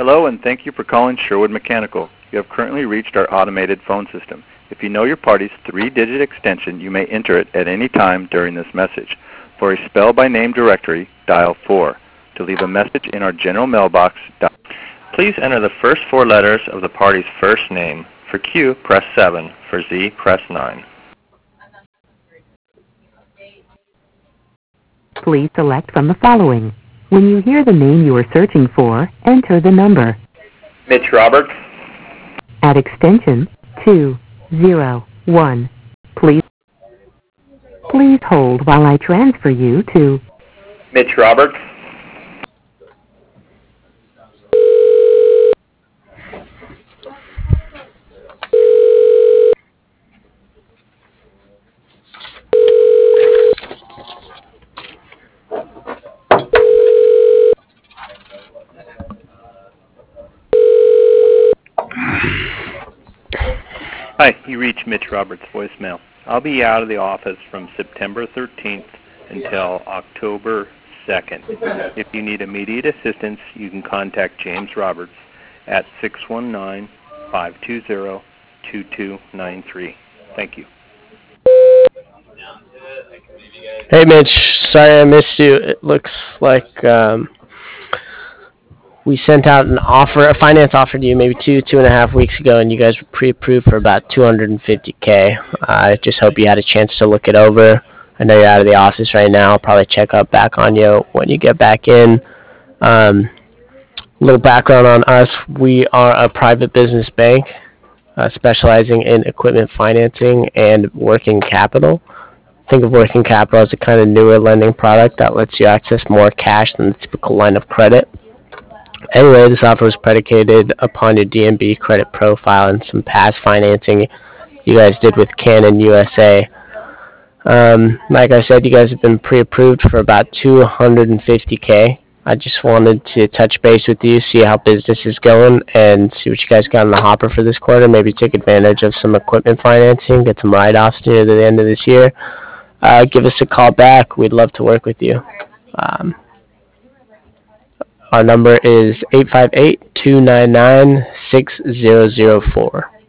Hello, and thank you for calling Sherwood Mechanical. You have currently reached our automated phone system. If you know your party's 3-digit extension, you may enter it at any time during this message. For a spell-by-name directory, dial 4. To leave a message in our general mailbox, dial. Please enter the first 4 letters of the party's first name. For Q, press 7. For Z, press 9. Please select from the following. When you hear the name you are searching for, enter the number. Mitch Roberts. At extension 201. Please hold while I transfer you to Mitch Roberts. Hi, you reached Mitch Roberts' voicemail. I'll be out of the office from September 13th until October 2nd. If you need immediate assistance, you can contact James Roberts at 619-520-2293. Thank you. Hey Mitch, sorry I missed you. It looks like we sent out a finance offer to you maybe 2.5 weeks ago, and you guys were pre-approved for about $250K. I just hope you had a chance to look it over. I know you're out of the office right now. I'll probably check up back on you when you get back in. A little background on us. We are a private business bank specializing in equipment financing and working capital. Think of working capital as a kind of newer lending product that lets you access more cash than the typical line of credit. Anyway, this offer was predicated upon your DNB credit profile and some past financing you guys did with Canon USA. Like I said, you guys have been pre-approved for about $250K. I just wanted to touch base with you, see how business is going, and see what you guys got in the hopper for this quarter. Maybe take advantage of some equipment financing, get some write-offs near the end of this year. Give us a call back. We'd love to work with you. Our number is 858-299-6004.